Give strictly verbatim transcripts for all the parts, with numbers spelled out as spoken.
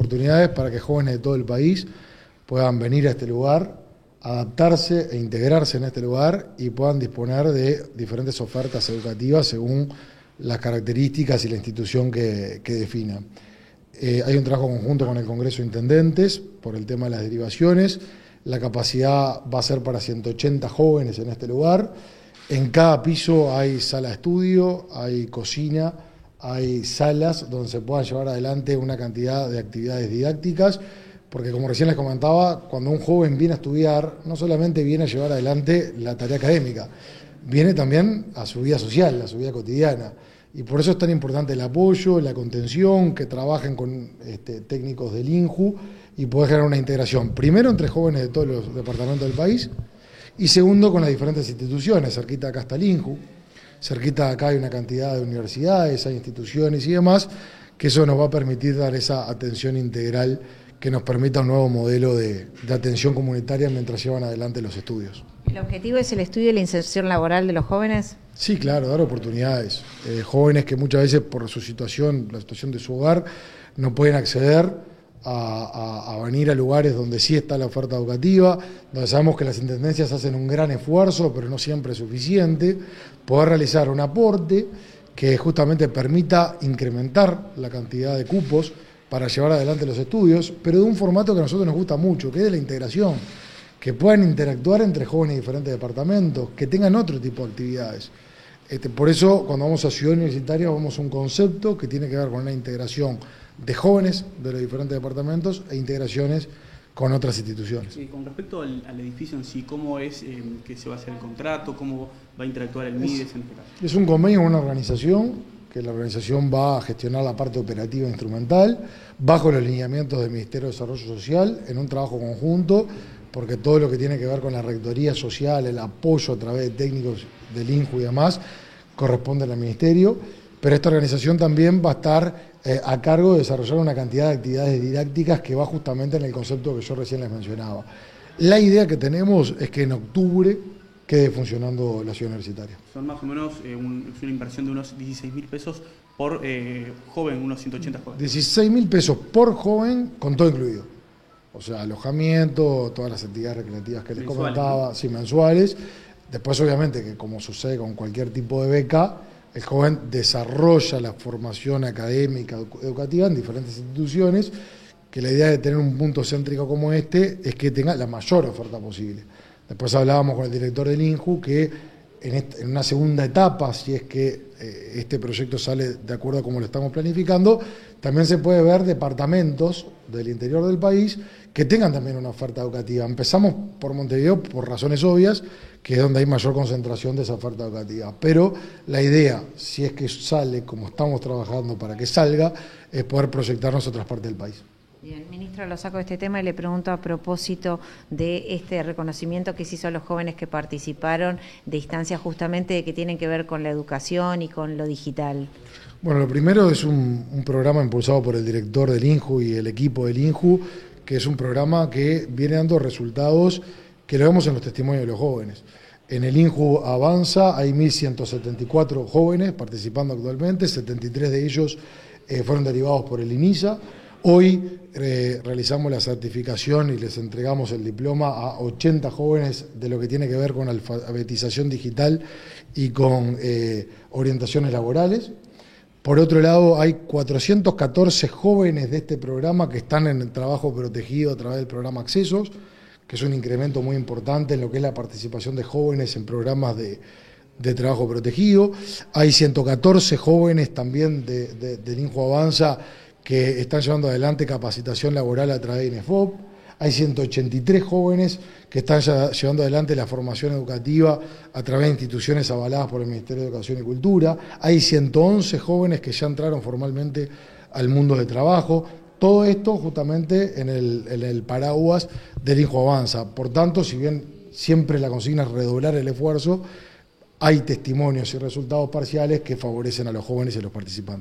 oportunidades para que jóvenes de todo el país puedan venir a este lugar, adaptarse e integrarse en este lugar y puedan disponer de diferentes ofertas educativas según las características y la institución que, que definan. Eh, hay un trabajo conjunto con el Congreso de Intendentes por el tema de las derivaciones. La capacidad va a ser para ciento ochenta jóvenes en este lugar. En cada piso hay sala de estudio, hay cocina, hay salas donde se puedan llevar adelante una cantidad de actividades didácticas, porque como recién les comentaba, cuando un joven viene a estudiar, no solamente viene a llevar adelante la tarea académica, viene también a su vida social, a su vida cotidiana. Y por eso es tan importante el apoyo, la contención, que trabajen con este, técnicos del INJU y poder generar una integración, primero entre jóvenes de todos los departamentos del país, y segundo con las diferentes instituciones. Cerquita acá está el INJU, cerquita acá hay una cantidad de universidades, hay instituciones y demás, que eso nos va a permitir dar esa atención integral que nos permita un nuevo modelo de, de atención comunitaria mientras llevan adelante los estudios. ¿El objetivo es el estudio y la inserción laboral de los jóvenes? Sí, claro, dar oportunidades. Eh, jóvenes que muchas veces por su situación, la situación de su hogar, no pueden acceder a, a, a venir a lugares donde sí está la oferta educativa, donde sabemos que las intendencias hacen un gran esfuerzo, pero no siempre es suficiente, poder realizar un aporte que justamente permita incrementar la cantidad de cupos para llevar adelante los estudios, pero de un formato que a nosotros nos gusta mucho, que es de la integración, que puedan interactuar entre jóvenes de diferentes departamentos, que tengan otro tipo de actividades. Este, por eso, cuando vamos a Ciudad Universitaria, vamos a un concepto que tiene que ver con la integración de jóvenes de los diferentes departamentos e integraciones con otras instituciones. Sí, con respecto al, al edificio en sí, ¿cómo es eh, que se va a hacer el contrato? ¿Cómo va a interactuar el MIDES en este caso? Es un convenio con una organización, que la organización va a gestionar la parte operativa e instrumental, bajo los lineamientos del Ministerio de Desarrollo Social, en un trabajo conjunto, porque todo lo que tiene que ver con la rectoría social, el apoyo a través de técnicos del INJU y demás, corresponde al Ministerio, pero esta organización también va a estar eh, a cargo de desarrollar una cantidad de actividades didácticas que va justamente en el concepto que yo recién les mencionaba. La idea que tenemos es que en octubre quede funcionando la Ciudad Universitaria. Son más o menos eh, un, una inversión de unos dieciséis mil pesos por eh, joven, unos ciento ochenta jóvenes. dieciséis mil pesos por joven, con todo incluido. O sea, alojamiento, todas las actividades recreativas que les mensuales, comentaba, ¿no? Sí, mensuales. Después, obviamente, que como sucede con cualquier tipo de beca, el joven desarrolla la formación académica, educativa en diferentes instituciones, que la idea de tener un punto céntrico como este es que tenga la mayor oferta posible. Después hablábamos con el director del INJU que en, esta, en una segunda etapa, si es que eh, este proyecto sale de acuerdo a como lo estamos planificando, también se puede ver departamentos del interior del país que tengan también una oferta educativa. Empezamos por Montevideo por razones obvias, que es donde hay mayor concentración de esa oferta educativa. Pero la idea, si es que sale como estamos trabajando para que salga, es poder proyectarnos a otras partes del país. Bien, ministro, lo saco de este tema y le pregunto a propósito de este reconocimiento que se hizo a los jóvenes que participaron de instancias justamente que tienen que ver con la educación y con lo digital. Bueno, lo primero es un, un programa impulsado por el director del INJU y el equipo del INJU, que es un programa que viene dando resultados que lo vemos en los testimonios de los jóvenes. En el INJU Avanza hay mil ciento setenta y cuatro jóvenes participando actualmente, setenta y tres de ellos eh, fueron derivados por el INISA. Hoy eh, realizamos la certificación y les entregamos el diploma a ochenta jóvenes de lo que tiene que ver con alfabetización digital y con eh, orientaciones laborales. Por otro lado, hay cuatrocientos catorce jóvenes de este programa que están en el trabajo protegido a través del programa Accesos, que es un incremento muy importante en lo que es la participación de jóvenes en programas de, de trabajo protegido. Hay ciento catorce jóvenes también de, de, del INJU Avanza que están llevando adelante capacitación laboral a través de INEFOP. Hay ciento ochenta y tres jóvenes que están ya llevando adelante la formación educativa a través de instituciones avaladas por el Ministerio de Educación y Cultura. Hay ciento once jóvenes que ya entraron formalmente al mundo del trabajo. Todo esto justamente en el, en el paraguas del INJU Avanza. Por tanto, si bien siempre la consigna es redoblar el esfuerzo, hay testimonios y resultados parciales que favorecen a los jóvenes y a los participantes.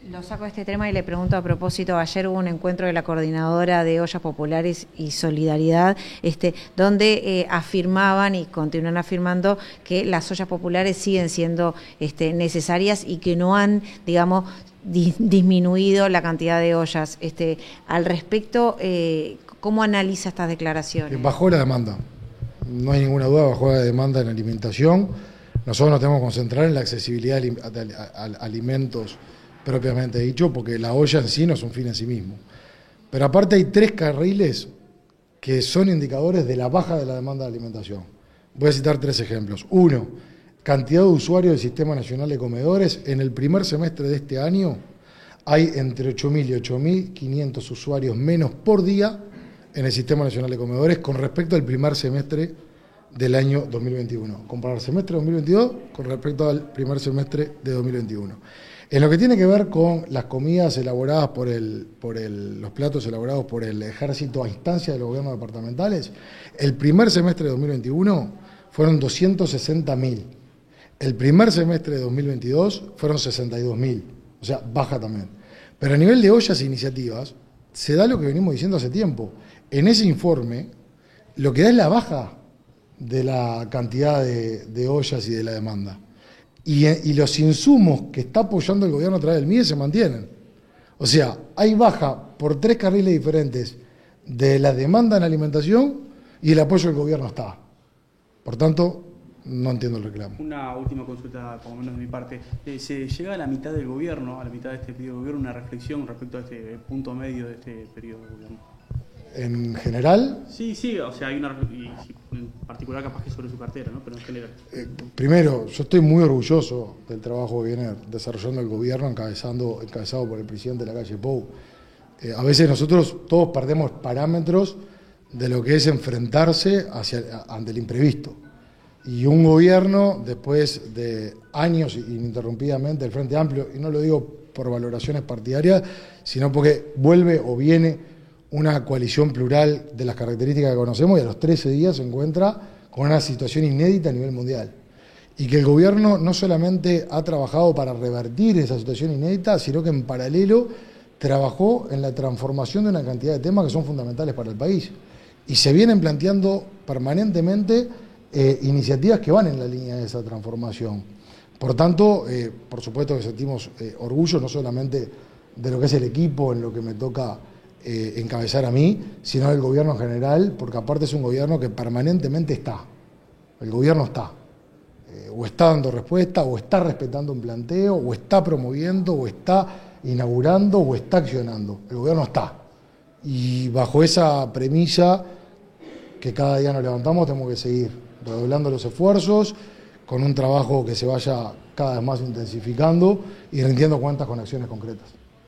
Lo saco de este tema y le pregunto a propósito, ayer hubo un encuentro de la Coordinadora de Ollas Populares y Solidaridad, este, donde eh, afirmaban y continúan afirmando que las ollas populares siguen siendo este, necesarias y que no han, digamos, di, disminuido la cantidad de ollas. Este, al respecto, eh, ¿cómo analiza estas declaraciones? Bajó la demanda, no hay ninguna duda, bajó la demanda en alimentación. Nosotros nos tenemos que concentrar en la accesibilidad a alimentos propiamente dicho, porque la olla en sí no es un fin en sí mismo. Pero aparte hay tres carriles que son indicadores de la baja de la demanda de alimentación. Voy a citar tres ejemplos. Uno, cantidad de usuarios del Sistema Nacional de Comedores. En el primer semestre de este año hay entre ocho mil y ocho mil quinientos usuarios menos por día en el Sistema Nacional de Comedores con respecto al primer semestre del año dos mil veintiuno. Comparar el semestre de dos mil veintidós con respecto al primer semestre de dos mil veintiuno. En lo que tiene que ver con las comidas elaboradas por el, por el, los platos elaborados por el Ejército a instancia de los gobiernos departamentales, el primer semestre de dos mil veintiuno fueron doscientos sesenta mil. El primer semestre de dos mil veintidós fueron sesenta y dos mil, o sea, baja también. Pero a nivel de ollas e iniciativas, se da lo que venimos diciendo hace tiempo. En ese informe, lo que da es la baja de la cantidad de, de ollas y de la demanda. Y, y los insumos que está apoyando el gobierno a través del M I E se mantienen. O sea, hay baja por tres carriles diferentes de la demanda en alimentación y el apoyo del gobierno está. Por tanto, no entiendo el reclamo. Una última consulta, por lo menos de mi parte. Eh, ¿Se llega a la mitad del gobierno, a la mitad de este periodo de gobierno, una reflexión respecto a este punto medio de este periodo de gobierno? ¿En general? Sí, sí, o sea, hay una, y en particular capaz que sobre su cartera, ¿no? Pero en general. Eh, primero, yo estoy muy orgulloso del trabajo que viene desarrollando el gobierno, encabezando, encabezado por el presidente de la calle Pou. Eh, a veces nosotros todos perdemos parámetros de lo que es enfrentarse hacia, ante el imprevisto. Y un gobierno, después de años ininterrumpidamente, el Frente Amplio, y no lo digo por valoraciones partidarias, sino porque vuelve o viene una coalición plural de las características que conocemos y a los trece días se encuentra con una situación inédita a nivel mundial. Y que el gobierno no solamente ha trabajado para revertir esa situación inédita, sino que en paralelo trabajó en la transformación de una cantidad de temas que son fundamentales para el país. Y se vienen planteando permanentemente eh, iniciativas que van en la línea de esa transformación. Por tanto, eh, por supuesto que sentimos eh, orgullo no solamente de lo que es el equipo, en lo que me toca Eh, encabezar a mí, sino del gobierno en general, porque aparte es un gobierno que permanentemente está. El gobierno está. Eh, o está dando respuesta, o está respetando un planteo, o está promoviendo, o está inaugurando, o está accionando. El gobierno está. Y bajo esa premisa que cada día nos levantamos, tenemos que seguir redoblando los esfuerzos, con un trabajo que se vaya cada vez más intensificando y rindiendo cuentas con acciones concretas.